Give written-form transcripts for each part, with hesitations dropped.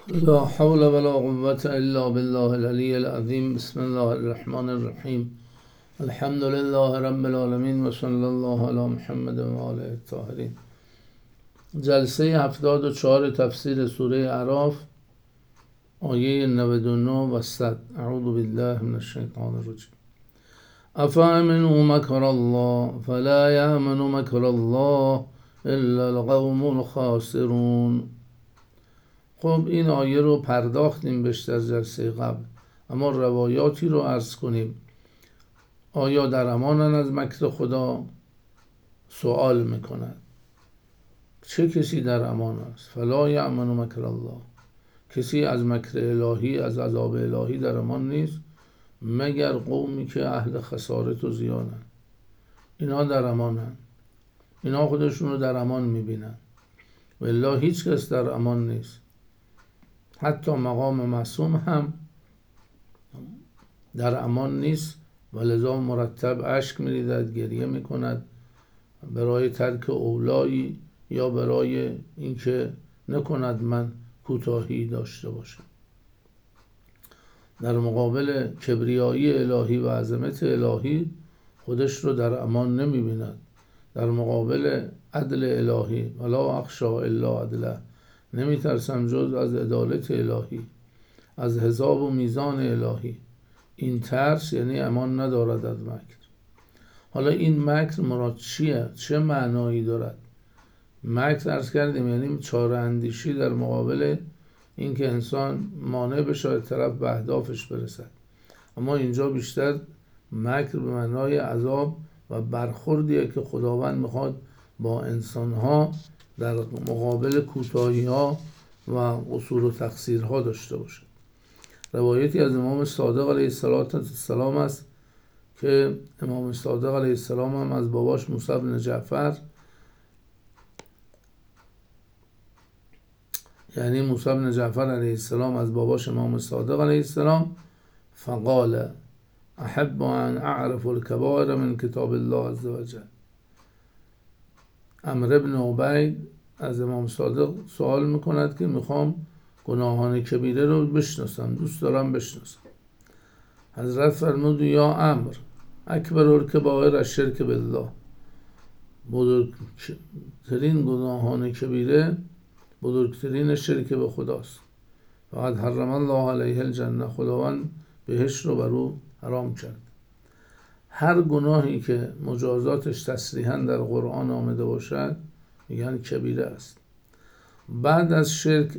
لا حول ولا قوة إلا بالله العلي العظيم. بسم الله الرحمن الرحیم. الحمد لله رب العالمین و صلی الله علی محمد و آله الطاهرین. جلسه 74 تفسیر سوره اعراف، آیه 99 و 100. اعوذ بالله من الشیطان الرجیم. افامنوا مکر الله فلا یأمن مکر الله الا القوم الخاسرون. خب این آیه رو پرداختیم بهش در جلسه قبل، اما روایاتی رو عرض کنیم. آیا در امانن از مکر خدا؟ سوال میکند چه کسی در امان است؟ فلا یأمن مکر الله، کسی از مکر الهی، از عذاب الهی در امان نیست مگر قومی که اهل خسارت و زیانن. اینا در امانن، اینا خودشون رو در امان میبینن، والله هیچ کس در امان نیست. حتی مقام معصوم هم در امان نیست و لذا مرتب اشک میریزد، گریه میکند برای ترک اولایی یا برای اینکه نکند من کوتاهی داشته باشم. در مقابل کبریایی الهی و عظمت الهی خودش رو در امان نمیبیند. در مقابل عدل الهی ولا اخشا الا عدله، نمیترسم جز از عدالت الهی، از حساب و میزان الهی. این ترس یعنی امان ندارد از مکر. حالا این مکر مراد چیه؟ چه معنایی دارد؟ مکر عرض کردیم یعنی چاره اندیشی در مقابل اینکه انسان مانع بشه از طرف به اهدافش برسد. اما اینجا بیشتر مکر به معنای عذاب و برخوردیه که خداوند میخواد با انسانها در مقابل کوتاهی‌ها و قصور و تقصیرها داشته باشد. روایتی از امام صادق علیه السلام است که امام صادق علیه السلام هم از باباش موسی بن جعفر، یعنی موسی بن جعفر علیه السلام از باباش امام صادق علیه السلام، فقال احب ان اعرف الكبائر من کتاب الله عز وجل. عمرو بن عبید از امام صادق سوال میکند که میخوام گناهان کبیره رو بشناسم، دوست دارم بشناسم. حضرت فرمود یا عمرو اکبر الکبائر الشرک بالله، بزرگترین گناهان کبیره بزرگترین شرک به خداست. فقد حرم الله علیه الجنه، خداوند بهشت رو بر او حرام کرد. هر گناهی که مجازاتش تصریحاً در قرآن آمده باشد میگن کبیره است. بعد از شرک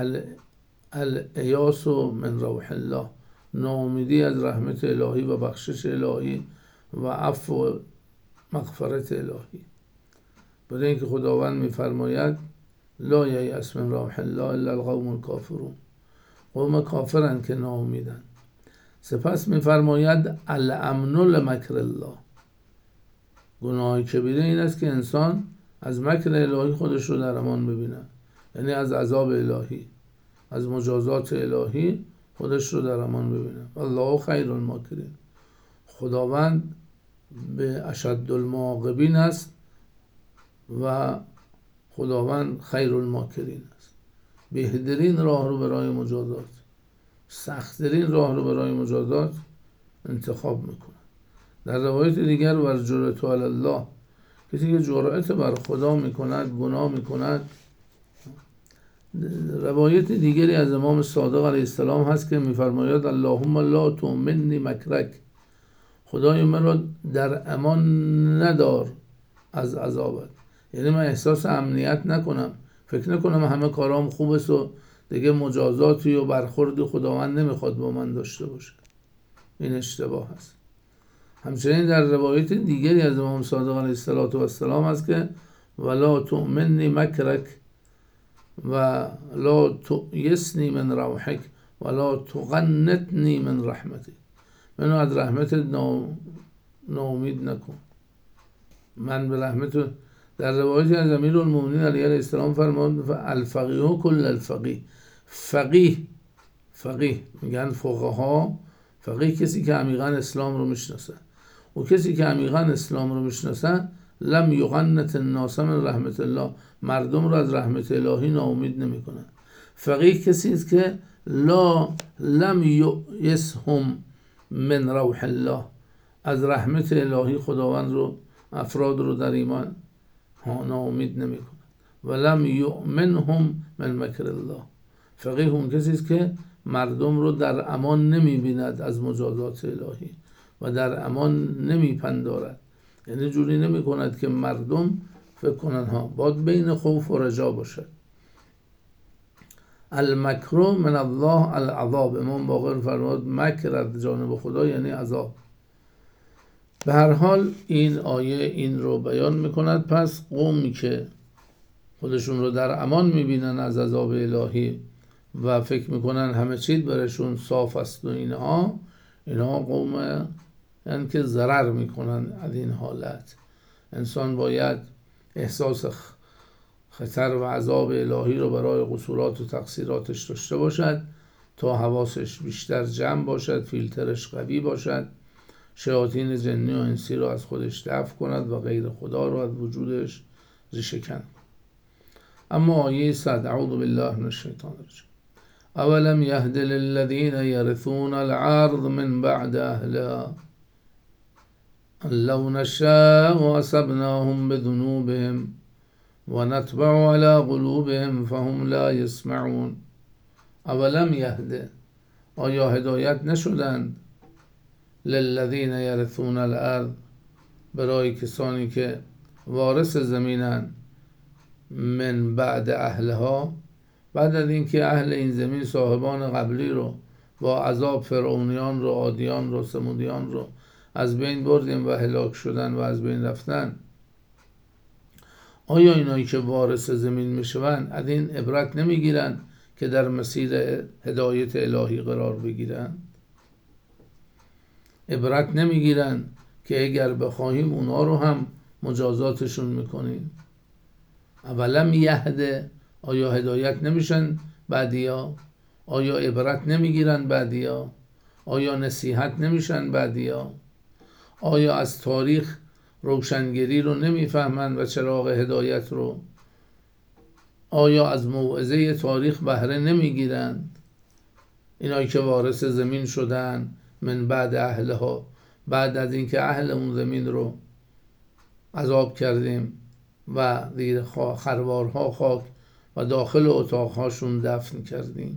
الایاس من روح الله، ناامیدی از رحمت الهی و بخشش الهی و عفو و مغفرت الهی. برای اینکه خداوند میفرماید لا ییأس من روح الله الا القوم الکافرون، قوم کافرن که ناامیدن. سپس میفرماید الامن لمکر الله، گناه کبیره این است که انسان از مکر الهی خودش رو در امان ببینه، یعنی از عذاب الهی، از مجازات الهی خودش رو در امان ببینه. الله خیر الماکرین، خداوند به اشد المعاقبین است و خداوند خیر الماکرین است. بهترین راه رو برای مجازات، سخت‌ترین راه رو برای مجازات انتخاب میکنه. در روایت دیگر ور جرأت علی الله، کسی که جرأت بر خدا میکند گناه میکند. روایت دیگری از امام صادق علیه السلام هست که میفرماید اللهم لا تؤمنی مکرک، خدای من را در امان ندار از عذابت. یعنی من احساس امنیت نکنم، فکر نکنم همه کارام خوب است و دیگه مجازاتی و برخوردی خداوند نمیخواد با من داشته باشه. این اشتباه است. همچنین در روایت دیگری از امام صادق علیه السلام هست که ولا تؤمنی مکرک و لا تؤیسنی من روحک ولا تقنطنی من رحمتک، منو از رحمت ناامید نکن، من به رحمت. در روایتی از امیرالمومنین علیه السلام فرمود الفقیه کل الفقیه، فقیه میگن فقها، فقیه کسی که عمیقاً اسلام رو میشناسه، و کسی که عمیقاً اسلام رو میشناسه لم یقنط الناس من رحمت الله، مردم رو از رحمت الهی ناامید نمیکنه. فقیه کسی است که لم یئسهم من روح الله، از رحمت الهی خداوند رو، افراد رو در ایمان ناامید نمی کند. و لم یؤمنهم من مکر الله، فقیه اون کسی است که مردم رو در امان نمی بیند از مجازات الهی و در امان نمی پندارد، یعنی جوری نمی کند که مردم فکر کنند باید بین خوف و رجا باشد. المکر من الله العذاب، امام باقر فرمود مکر از جانب خدا یعنی عذاب. به هر حال این آیه این رو بیان میکند. پس قومی که خودشون رو در امان میبینن از عذاب الهی و فکر میکنن همه چیز برشون صاف است و اینها قوم یعنی که ضرر میکنن از این حالت. انسان باید احساس خطر و عذاب الهی رو برای قصورات و تقصیراتش داشته باشد تا حواسش بیشتر جمع باشد، فیلترش قوی باشد، شیاطین جنی و انسی رو از خودش دفع کند و غیر خدا رو از وجودش ریشه کند. اما آیه 100 اعوذ بالله من الشیطان الرجیم. اولم یهد للذین یرثون الارض من بعد اهلها لو نشاء اصبناهم بذنوبهم و نطبع على قلوبهم فهم لا يسمعون. اولم یهد، آیا هدایت نشدند للذین یرثون الارض، برای کسانی که وارث زمینند، من بعد اهلها، بعد از اینکه اهل این زمین صاحبان قبلی رو با عذاب فرعونیان رو، عادیان رو، ثمودیان رو از بین بردیم و هلاک شدن و از بین رفتن، آیا اینایی که وارث زمین میشوند از این عبرت نمیگیرند که در مسیر هدایت الهی قرار بگیرند؟ عبرت نمیگیرند که اگر بخواهیم اونا رو هم مجازاتشون میکنیم؟ اولم یهده، آیا هدایت نمیشن بعدیا؟ آیا عبرت نمیگیرن بعدیا؟ آیا نصیحت نمیشن بعدیا؟ آیا از تاریخ روشنگری رو نمیفهمند و چراغ هدایت رو؟ آیا از موعظه تاریخ بهره نمیگیرند؟ اینایی که وارث زمین شدن من بعد اهلها، بعد از اینکه اهل اون زمین رو عذاب کردیم و زیر خروارها خاک و داخل اتاقهاشون دفن کردیم.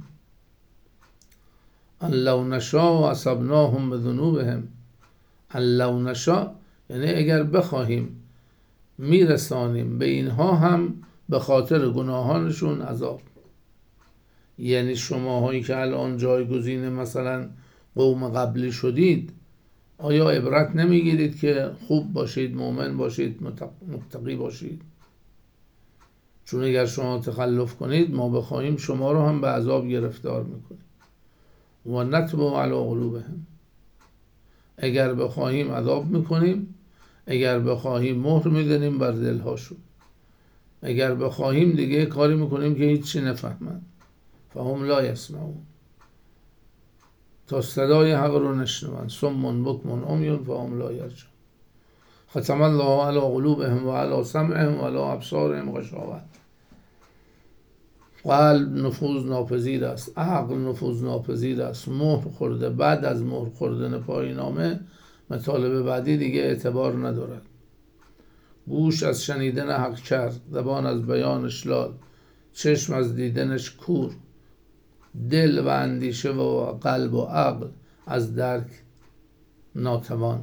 ان لو نشاء اصبناهم بذنوبهم، ان لو نشاء یعنی اگر بخواهیم میرسانیم به اینها هم به خاطر گناهانشون عذاب. یعنی شماهایی که الان جایگزین مثلا قوم قبلی شدید، آیا عبرت نمیگیرید که خوب باشید، مؤمن باشید، متقی باشید؟ چون اگر شما تخلف کنید ما بخواهیم شما رو هم به عذاب گرفتار میکنیم. و نطبع علی قلوبهم، اگر بخواهیم عذاب میکنیم، اگر بخواهیم مهر میزنیم بر دلهاشون، اگر بخواهیم دیگه کاری میکنیم که هیچی نفهمند. فهم لا یسمعون، تا صدای حق رو نشنوند. صم بکم عمی فهم لا یرجعون. ختم الله علی قلوبهم و علی سمعهم و علی ابصارهم غشاوة. قلب نفوذ ناپذیر است، عقل نفوذ ناپذیر است، مهر خورده. بعد از مهر خوردن پایینامه مطالب بعدی دیگه اعتبار ندارد. گوش از شنیدن حق کرد، زبان از بیانش لال، چشم از دیدنش کور، دل و اندیشه و قلب و عقل از درک ناتوان.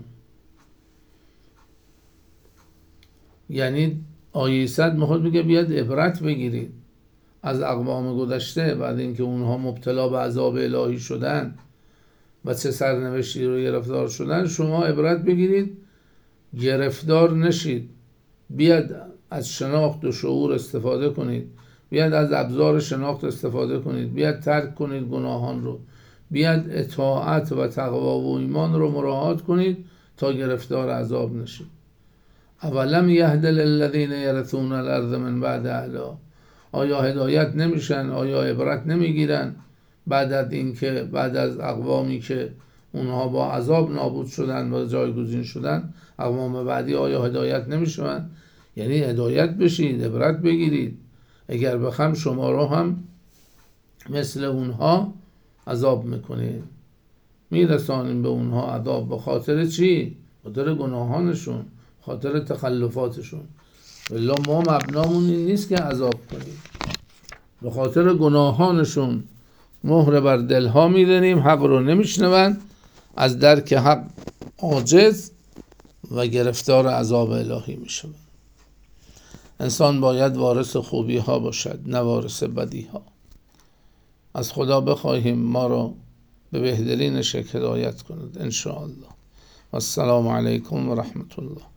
یعنی آیه 100 میخواد بگه بیاد عبرت بگیرید از اقوام گذشته، بعد اینکه اونها مبتلا به عذاب الهی شدن و چه سرنوشتی رو گرفتار شدن، شما عبرت بگیرید، گرفتار نشید. بیاد از شناخت و شعور استفاده کنید، بیاد از ابزار شناخت استفاده کنید، بیاد ترک کنید گناهان رو، بیاد اطاعت و تقوا و ایمان رو مراعات کنید تا گرفتار عذاب نشید. اولم یهد للذین یرثون الارض من بعد اهلها، آیا هدایت نمیشن؟ آیا عبرت نمیگیرن بعد از اینکه بعد از اقوامی که اونها با عذاب نابود شدن و جایگزین شدن، اقوام بعدی آیا هدایت نمیشن؟ یعنی هدایت بشید، عبرت بگیرید. اگر بخوام شما رو هم مثل اونها عذاب میکنیم، میرسانیم به اونها عذاب. به خاطر چی؟ خاطر گناهانشون، خاطر تخلفاتشون. الا ما مبنامون این نیست که عذاب کنیم، به خاطر گناهانشون مهر بر دلها میدنیم، حق رو نمیشنون، از درک حق عاجز و گرفتار عذاب الهی میشون. انسان باید وارث خوبی ها باشد، نه وارث بدی ها. از خدا بخواهیم ما را به بهترین شکل هدایت کند ان شاء الله. السلام علیکم و رحمت الله.